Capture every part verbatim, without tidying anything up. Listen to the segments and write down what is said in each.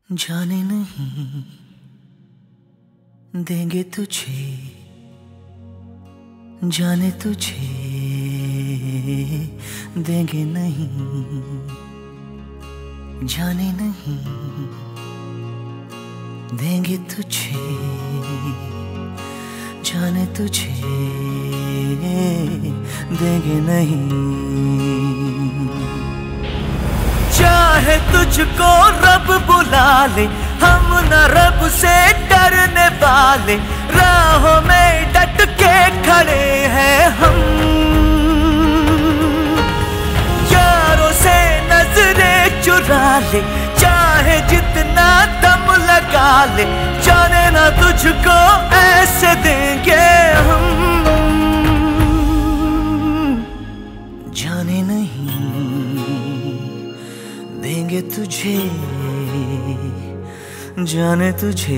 जाने नहीं देंगे तुझे, जाने तुझे देंगे नहीं, जाने नहीं देंगे तुझे, जाने तुझे देंगे नहीं। चाहे तुझको रब बुला ले, हम न रब से डरने वाले, राहों में डट के खड़े हैं हम। यारों से नजरें चुरा ले, चाहे जितना दम लगा ले, जाने ना तुझको ऐसे देंगे हम। जाने नहीं देंगे तुझे, जाने तुझे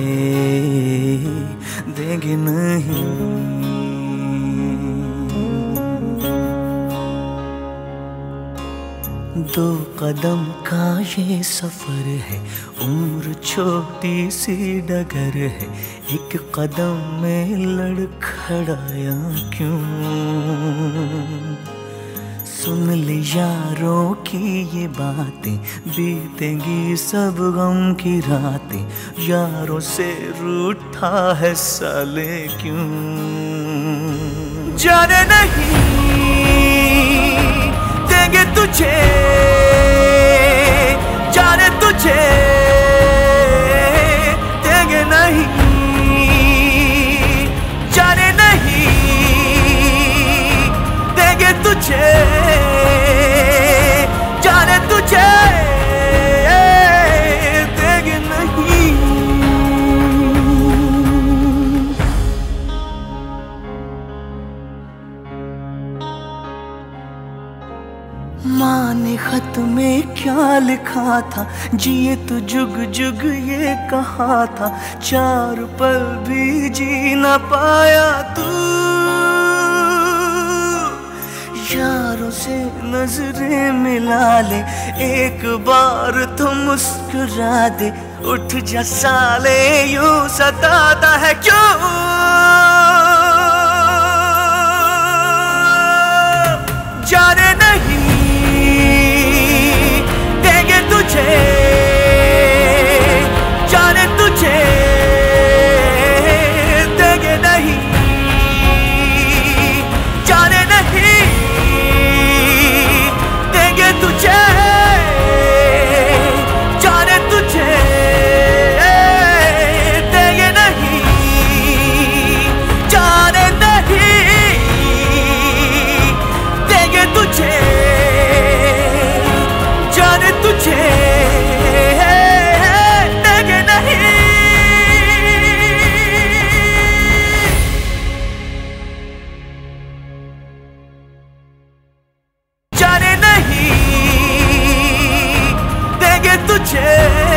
देंगे नहीं। दो कदम का ये सफर है, उम्र छोटी सी डगर है, एक कदम में लड़खड़ाया क्यों। सुन ले यारों की ये बातें, बीतेंगी सब गम की रातें, यारों से रूठा है साले क्यों। जाने नहीं देंगे तुझे, जाने तुझे देंगे नहीं, जाने नहीं देंगे तुझे, जाने तुझे देंगे नहीं। माँ ने खत में क्या लिखा था, जिए तो जुग जुग ये कहा था, चार पल भी जी न पाया तू। यारों से नजरें मिला ले, एक बार तो मुस्कुरा दे, उठ जा साले यूं सताता है क्यों। जाने नहीं देंगे तुझे, जाने तुझे देंगे नहीं, जाने नहीं देंगे तुझे, जाने तुझे देंगे नहीं, जाने नहीं देंगे तुझे, जाने तुझे देंगे नहीं। जाने नहीं देंगे तुझे।